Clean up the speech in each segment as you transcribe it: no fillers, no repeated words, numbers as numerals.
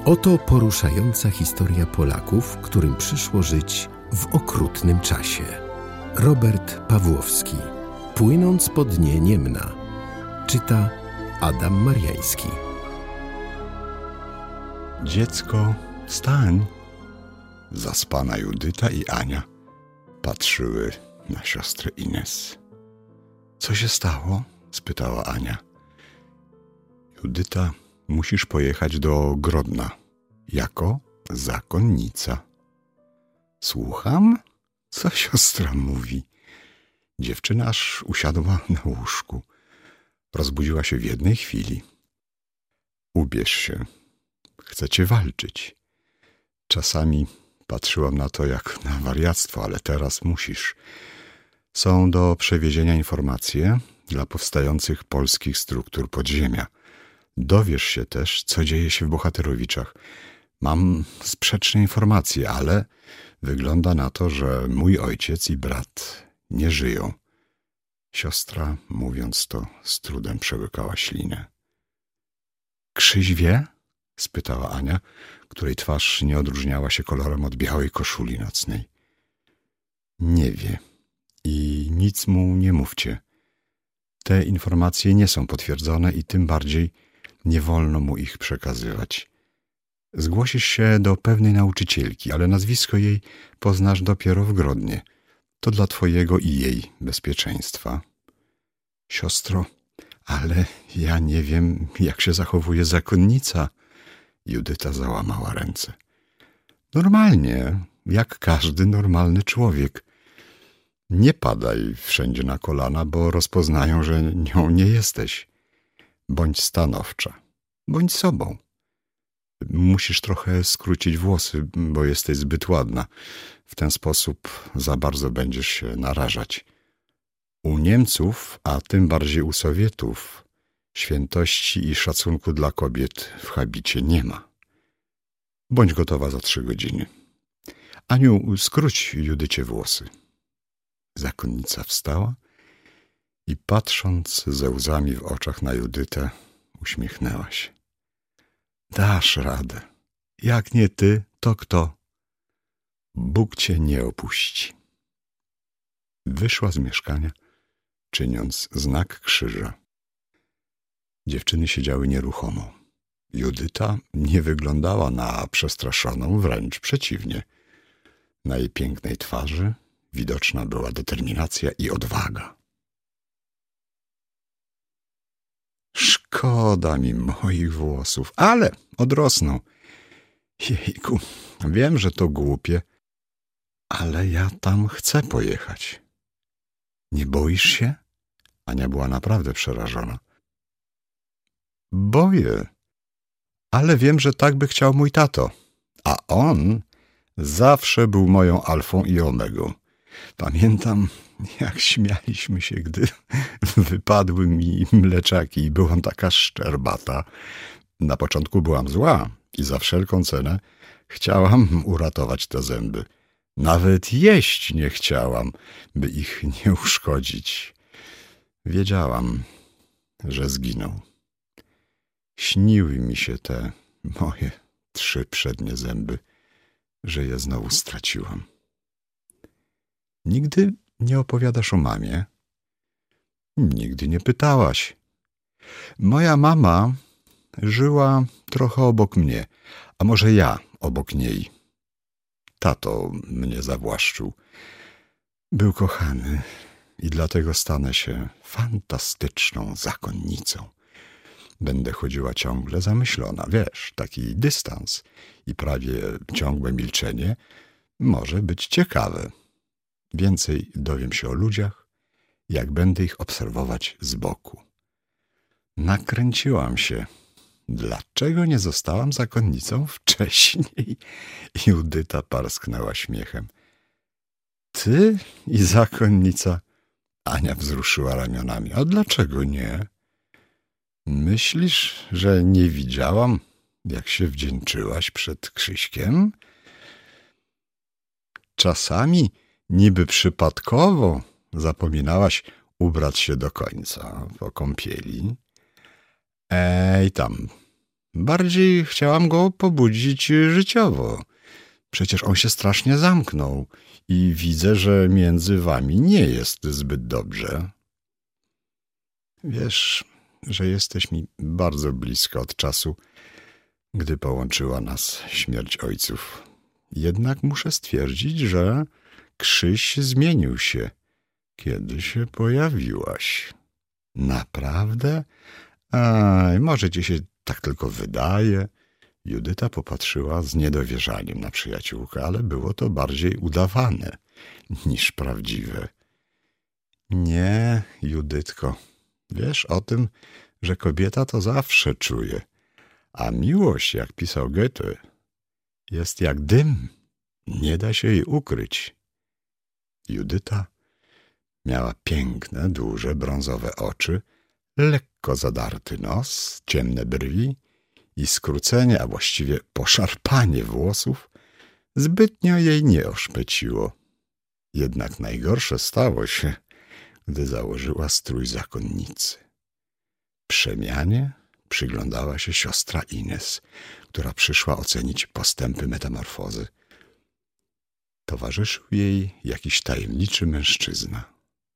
Oto poruszająca historia Polaków, którym przyszło żyć w okrutnym czasie. Robert Pawłowski. Płynąc po dnie Niemna. Czyta Adam Mariański. Dziecko, wstań! Zaspana Judyta i Ania patrzyły na siostrę Ines. Co się stało? Spytała Ania. Judyta, musisz pojechać do Grodna jako zakonnica. Słucham? Co siostra mówi? Dziewczyna aż usiadła na łóżku. Rozbudziła się w jednej chwili. Ubierz się. Chcecie walczyć. Czasami patrzyłam na to jak na wariactwo, ale teraz musisz. Są do przewiezienia informacje dla powstających polskich struktur podziemia. Dowiesz się też, co dzieje się w Bohaterowiczach. Mam sprzeczne informacje, ale wygląda na to, że mój ojciec i brat nie żyją. Siostra, mówiąc to, z trudem przełykała ślinę. Krzyś wie? Spytała Ania, której twarz nie odróżniała się kolorem od białej koszuli nocnej. Nie wie i nic mu nie mówcie. Te informacje nie są potwierdzone i tym bardziej nie wolno mu ich przekazywać. Zgłosisz się do pewnej nauczycielki, ale nazwisko jej poznasz dopiero w Grodnie. To dla twojego i jej bezpieczeństwa. Siostro, ale ja nie wiem, jak się zachowuje zakonnica. Judyta załamała ręce. Normalnie, jak każdy normalny człowiek. Nie padaj wszędzie na kolana, bo rozpoznają, że nią nie jesteś. Bądź stanowcza. Bądź sobą. Musisz trochę skrócić włosy, bo jesteś zbyt ładna. W ten sposób za bardzo będziesz się narażać. U Niemców, a tym bardziej u Sowietów, świętości i szacunku dla kobiet w habicie nie ma. Bądź gotowa za 3 godziny. Aniu, skróć Judycie włosy. Zakonnica wstała i patrząc ze łzami w oczach na Judytę, uśmiechnęła się. Dasz radę. Jak nie ty, to kto? Bóg cię nie opuści. Wyszła z mieszkania, czyniąc znak krzyża. Dziewczyny siedziały nieruchomo. Judyta nie wyglądała na przestraszoną, wręcz przeciwnie. Na jej pięknej twarzy widoczna była determinacja i odwaga. Szkoda mi moich włosów, ale odrosną. Jejku, wiem, że to głupie, ale ja tam chcę pojechać. Nie boisz się? Ania była naprawdę przerażona. Boję, ale wiem, że tak by chciał mój tato, a on zawsze był moją alfą i omegą. Pamiętam, jak śmialiśmy się, gdy wypadły mi mleczaki i byłam taka szczerbata. Na początku byłam zła i za wszelką cenę chciałam uratować te zęby. Nawet jeść nie chciałam, by ich nie uszkodzić. Wiedziałam, że zginął. Śniły mi się te moje 3 przednie zęby, że je znowu straciłam. Nigdy nie opowiadasz o mamie? Nigdy nie pytałaś. Moja mama żyła trochę obok mnie, a może ja obok niej. Tato mnie zawłaszczył. Był kochany i dlatego stanę się fantastyczną zakonnicą. Będę chodziła ciągle zamyślona, wiesz, taki dystans i prawie ciągłe milczenie może być ciekawe. Więcej dowiem się o ludziach, jak będę ich obserwować z boku. Nakręciłam się. Dlaczego nie zostałam zakonnicą wcześniej? Judyta parsknęła śmiechem. Ty i zakonnica? Ania wzruszyła ramionami. A dlaczego nie? Myślisz, że nie widziałam, jak się wdzięczyłaś przed Krzyśkiem? Czasami niby przypadkowo zapominałaś ubrać się do końca po kąpieli. Ej tam, Bardziej chciałam go pobudzić życiowo. Przecież on się strasznie zamknął i widzę, że między wami nie jest zbyt dobrze. Wiesz, że jesteś mi bardzo blisko od czasu, gdy połączyła nas śmierć ojców. Jednak muszę stwierdzić, że Krzyś zmienił się, kiedy się pojawiłaś. Naprawdę? Może ci się tak tylko wydaje. Judyta popatrzyła z niedowierzaniem na przyjaciółkę, ale było to bardziej udawane niż prawdziwe. Nie, Judytko, wiesz o tym, że kobieta to zawsze czuje, a miłość, jak pisał Goethe, jest jak dym, nie da się jej ukryć. Judyta miała piękne, duże, brązowe oczy, lekko zadarty nos, ciemne brwi i skrócenie, a właściwie poszarpanie włosów zbytnio jej nie oszpeciło. Jednak najgorsze stało się, gdy założyła strój zakonnicy. Przemianie przyglądała się siostra Ines, która przyszła ocenić postępy metamorfozy. Towarzyszył jej jakiś tajemniczy mężczyzna.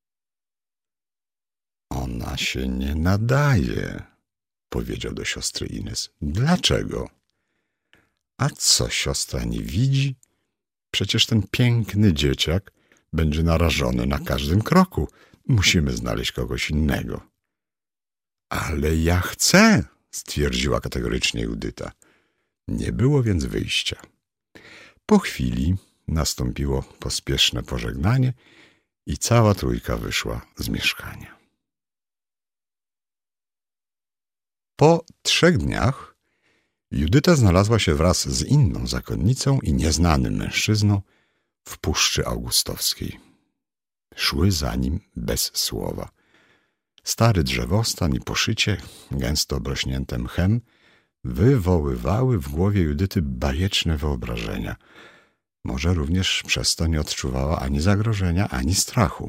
Ona się nie nadaje, powiedział do siostry Ines. Dlaczego? A co siostra nie widzi? Przecież ten piękny dzieciak będzie narażony na każdym kroku. Musimy znaleźć kogoś innego. Ale ja chcę, stwierdziła kategorycznie Judyta. Nie było więc wyjścia. Po chwili nastąpiło pospieszne pożegnanie i cała trójka wyszła z mieszkania. Po 3 dniach Judyta znalazła się wraz z inną zakonnicą i nieznanym mężczyzną w Puszczy Augustowskiej. Szły za nim bez słowa. Stary drzewostan i poszycie, gęsto obrośnięte mchem, wywoływały w głowie Judyty bajeczne wyobrażenia. Może również przez to nie odczuwała ani zagrożenia, ani strachu.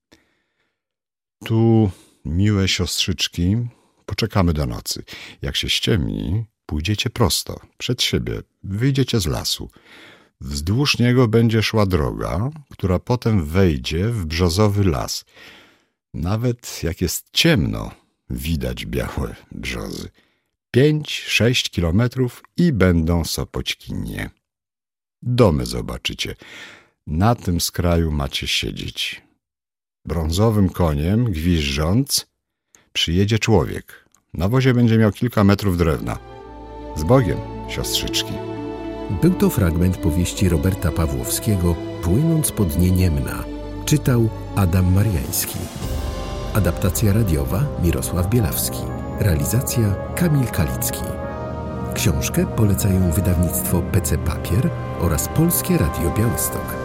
Tu, miłe siostrzyczki, poczekamy do nocy. Jak się ściemni, pójdziecie prosto, przed siebie, wyjdziecie z lasu. Wzdłuż niego będzie szła droga, która potem wejdzie w brzozowy las. Nawet jak jest ciemno, widać białe brzozy. 5-6 kilometrów i będą Sopoćkinie. Domy zobaczycie. Na tym skraju macie siedzieć. Brązowym koniem, gwiżdżąc, przyjedzie człowiek. Na wozie będzie miał kilka metrów drewna. Z Bogiem, siostrzyczki. Był to fragment powieści Roberta Pawłowskiego „Płynąc po dnie Niemna”. Czytał Adam Mariański. Adaptacja radiowa Mirosław Bielawski. Realizacja Kamil Kalicki. Książkę polecają wydawnictwo PC Papier oraz Polskie Radio Białystok.